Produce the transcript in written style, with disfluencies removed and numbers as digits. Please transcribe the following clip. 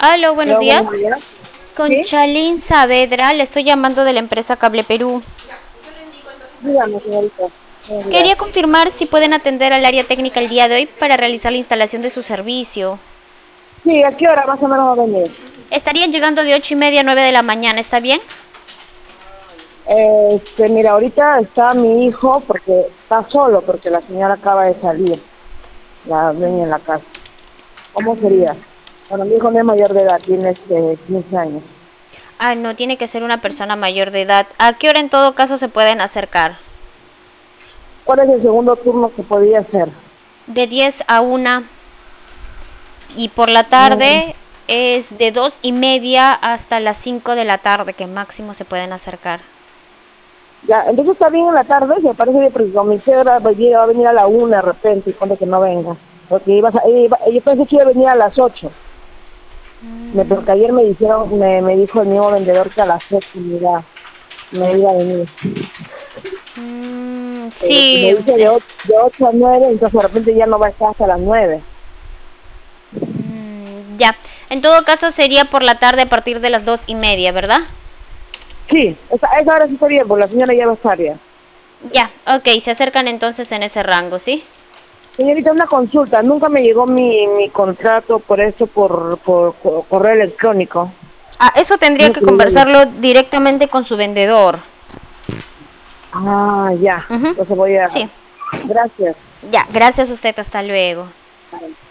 Aló, buenos Hola, buenos días. días. Con Sí, Chalín Saavedra, le estoy llamando de la empresa Cable Perú. dígame, señorita. Buenos días. Quería confirmar si pueden atender al área técnica el día de hoy para realizar la instalación de su servicio. Sí, ¿a qué hora más o menos va a venir? Estarían llegando de 8:30 a 9 de la mañana, ¿está bien? Mira, ahorita está mi hijo porque está solo, porque la señora acaba de salir, la dueña en la casa. ¿Cómo sería? Bueno, mi hijo no es mayor de edad, tiene 15 años. Ah, no, tiene que ser una persona mayor de edad. ¿A qué hora en todo caso se pueden acercar? ¿Cuál es el segundo turno que podría hacer? De 10 a 1 y por la Mm, tarde es de 2:30 hasta las 5 de la tarde que máximo se pueden acercar. ya, entonces está bien en la tarde, me parece bien, porque con mi suegra va a venir a la 1 de repente y cuando que no venga. Porque yo pensé que iba a venir a las 8. Porque ayer me dijeron, me dijo el mismo vendedor que a las 8 me iba a venir. Pero si me Sí, dice de 8 a 9, entonces de repente ya no va a estar hasta las 9. ya. En todo caso sería por la tarde a partir de las 2:30, ¿verdad? Sí, esa hora sí está bien, porque la señora ya va a estar ya. Ya, ok, se acercan entonces en ese rango, ¿sí? Señorita, una consulta. Nunca me llegó mi contrato por eso, por correo electrónico. Ah, eso tendría No que que le llegue. conversarlo directamente con su vendedor. Ah, ya. Ujú. Entonces voy a... Sí, Gracias. ya, gracias a usted, hasta luego.